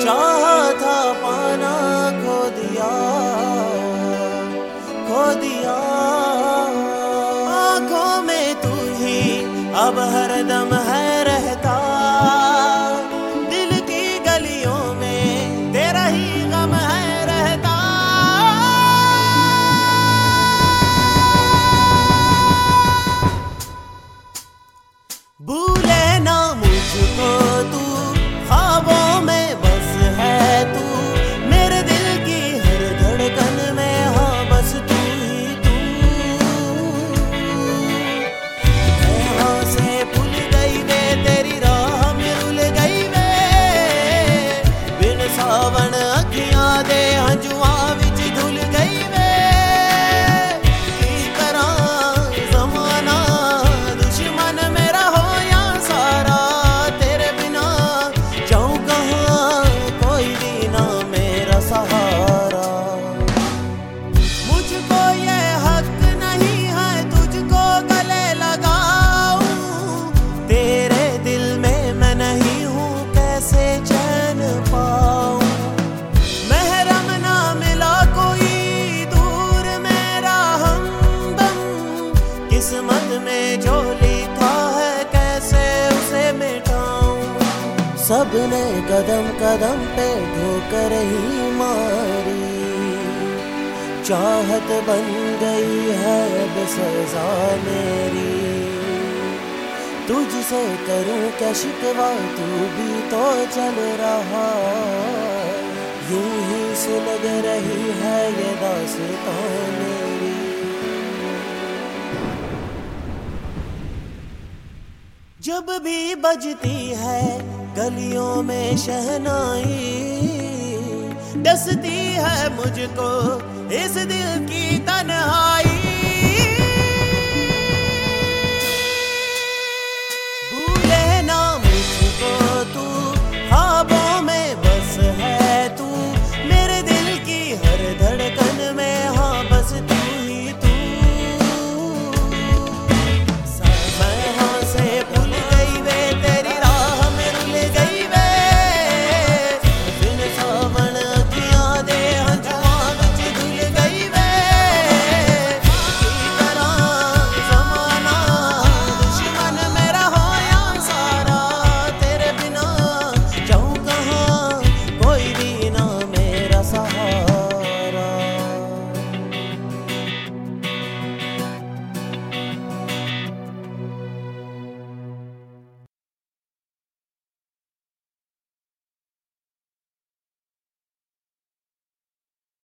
चाहा था पाना खो दिया, खो दिया। आँखों में तू ही अब हरदम है रहता, दिल की गलियों में तेरा ही गम है रहता। भूले ना मुझको तू, ख्वाबों में बस है तू, मेरे दिल की हर धड़कन में हाँ बस तू ही तू। यहाँ से भूल गई वे तेरी राह में रुल गई वे, बिन सावन अखियां दे हंजुआ विच धुल गई वे। की तरह जमाना दुश्मन मेरा हो या सारा, तेरे बिना जाऊं कहाँ कोई भी ना मेरा सहारा। मुझको ये हक नहीं है तुझको गले लगाऊं, तेरे दिल में मैं नहीं हूँ कैसे चैन पाऊं। महरम ना मिला कोई दूर मेरा हमदम, किस्मत में जो लिखा है कैसे उसे मिटाऊं। सबने कदम कदम पे ठोकर ही मारी, चाहत बन गई है अब सजा मेरी। तुझसे करूं क्या शिकवा, तू भी तो चल रहा, यूं ही सुलग रही है ये दास्तां मेरी। जब भी बजती है गलियों में शहनाई, डसती है मुझको इस दिल की तन्हाई।